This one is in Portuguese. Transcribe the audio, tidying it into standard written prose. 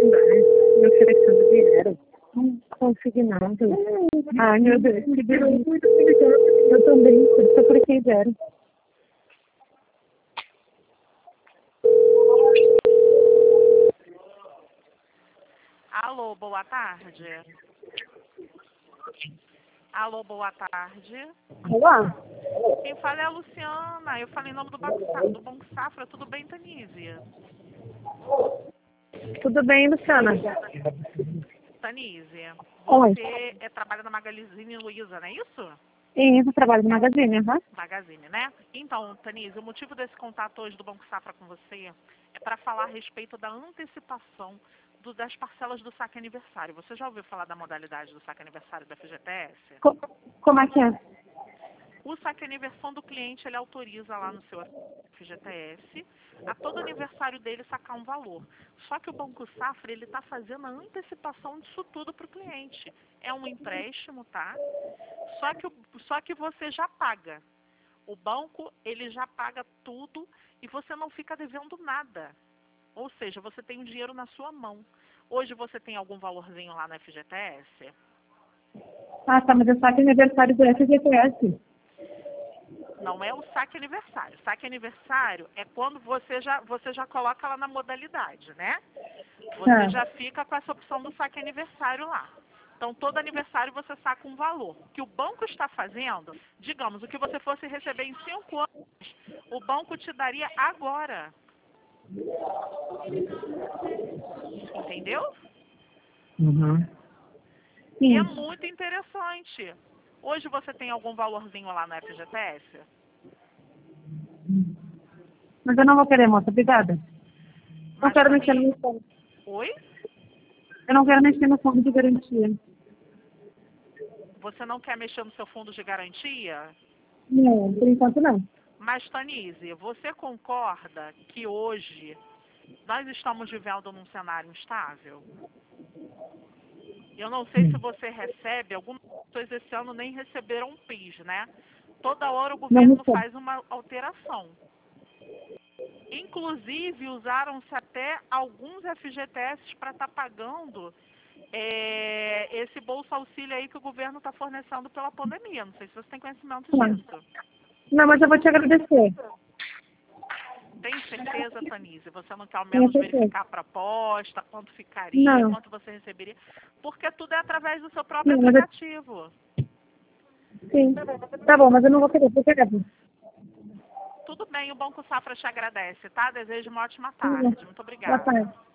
me oferecendo dinheiro. Não consegui nada. Ai, meu Deus, que delícia. Muito obrigada. Eu também, por isso eu cliquei zero. Alô, boa tarde. Alô, boa tarde. Olá. Quem fala é a Luciana. Eu falei em nome do Banco Safra. Tudo bem, Tanise? Tudo bem, Luciana? Tanise, Oi. você trabalha na Magazine Luiza, não é isso? Isso, trabalho no Magazine, aham. Magazine, né? Então, Tanise, o motivo desse contato hoje do Banco Safra com você é para falar a respeito da antecipação das parcelas do saque aniversário. Você já ouviu falar da modalidade do saque aniversário da FGTS? Como é que é? O saque aniversário do cliente, ele autoriza lá no seu FGTS a todo aniversário dele sacar um valor. Só que o Banco Safra, ele está fazendo a antecipação disso tudo para o cliente. É um empréstimo, tá? Só que você já paga. O banco, ele já paga tudo e você não fica devendo nada. Ou seja, você tem o dinheiro na sua mão. Hoje você tem algum valorzinho lá no FGTS? Ah, tá, mas é saque aniversário do FGTS. Não é o saque aniversário. Saque aniversário é quando você já coloca lá na modalidade, né? Você já fica com essa opção do saque aniversário lá. Então, todo aniversário você saca um valor. O que o banco está fazendo, digamos, o que você fosse receber em 5 anos, o banco te daria agora. Entendeu? Uhum. E é Sim. muito interessante. Hoje você tem algum valorzinho lá no FGTS? Mas eu não vou querer, moça, obrigada. Não Mas, quero mexer no Tani, meu fundo. oi? Eu não quero mexer no fundo de garantia. Você não quer mexer no seu fundo de garantia? Não, por enquanto não. Mas, Tanise, você concorda que hoje nós estamos vivendo num cenário instável? Eu não sei se você recebe, algumas pessoas esse ano nem receberam um PIS, né? Toda hora o Não governo recebo. faz uma alteração. Inclusive, usaram-se até alguns FGTS para estar pagando esse bolsa auxílio aí que o governo está fornecendo pela pandemia. Não sei se você tem conhecimento disso. Não, mas eu vou te agradecer. Tem certeza, Tanise? Você não quer ao Tenho menos certeza. verificar a proposta, quanto ficaria, Não, quanto você receberia? Porque tudo é através do seu próprio não, mas eu... aplicativo. Sim. Tá bom, mas eu não vou querer, obrigada. Tudo bem, o Banco Safra te agradece, tá? Desejo uma ótima Sim. tarde. Muito Boa obrigada. tarde.